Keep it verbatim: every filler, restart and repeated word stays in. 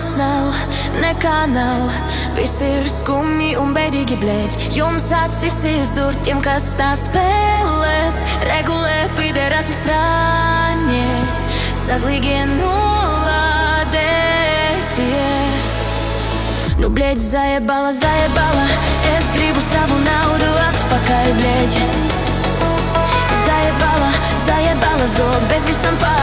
vairs nav, nekā nav. Viss ir skumji un bēdīgi, blēģ. Jums acis izdur tiem, kas tā spēlēs. Regulē piderasi strāņie, saglīgie nolādētie. Nu, blēģ, zajebala, zajebala, es gribu savu naudu atpakaļ, blēģ. Zajebala, zajebala, zog bez visam pār.